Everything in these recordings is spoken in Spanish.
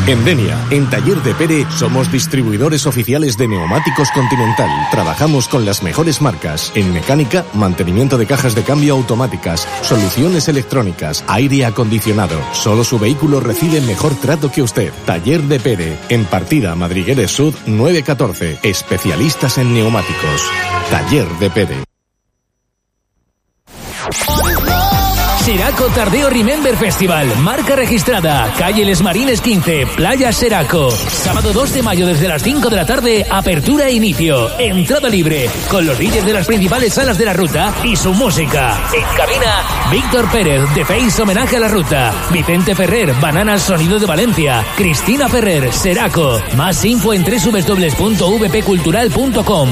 En Denia, en Taller de Pere, somos distribuidores oficiales de neumáticos Continental. Trabajamos con las mejores marcas en mecánica, mantenimiento de cajas de cambio automáticas, soluciones electrónicas, aire acondicionado. Solo su vehículo recibe mejor trato que usted. Taller de Pere, en Partida Madrigueres Sud 914. Especialistas en neumáticos. Taller de Pere. Seraco Tardeo Remember Festival, marca registrada, calle Les Marines 15, Playa Seraco. Sábado 2 de mayo desde las 5 de la tarde, apertura e inicio. Entrada libre, con los DJs de las principales salas de la ruta y su música. En cabina, Víctor Pérez, de Face homenaje a la ruta. Vicente Ferrer, Bananas Sonido de Valencia. Cristina Ferrer, Seraco. Más info en www.vpcultural.com.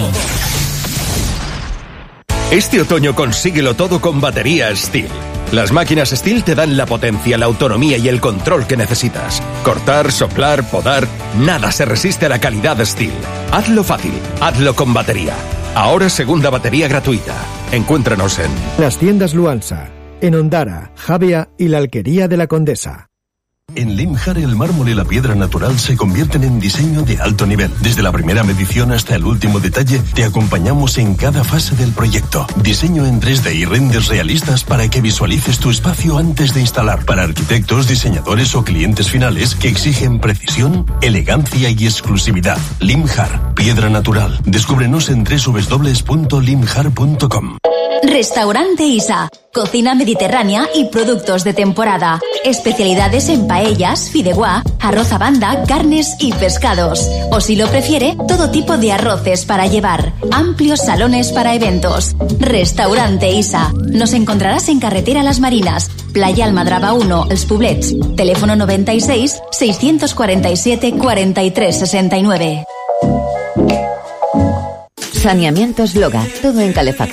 Este otoño consíguelo todo con baterías Stihl. Las máquinas Stihl te dan la potencia, la autonomía y el control que necesitas. Cortar, soplar, podar, nada se resiste a la calidad Stihl. Hazlo fácil, hazlo con batería. Ahora segunda batería gratuita. Encuéntranos en las tiendas Luansa, en Ondara, Javea y la Alquería de la Condesa. En Limjar el mármol y la piedra natural se convierten en diseño de alto nivel. Desde la primera medición hasta el último detalle, te acompañamos en cada fase del proyecto. Diseño en 3D y renders realistas para que visualices tu espacio antes de instalar. Para arquitectos, diseñadores o clientes finales que exigen precisión, elegancia y exclusividad. Limjar, piedra natural. Descúbrenos en www.limjar.com. Restaurante Isa, cocina mediterránea y productos de temporada. Especialidades en paellas, fideuá, arroz a banda, carnes y pescados. O si lo prefiere, todo tipo de arroces para llevar. Amplios salones para eventos. Restaurante Isa. Nos encontrarás en Carretera Las Marinas, Playa Almadraba 1, Els Poblets. Teléfono 96 647 43 69. Saneamientos Loga, todo en calefacción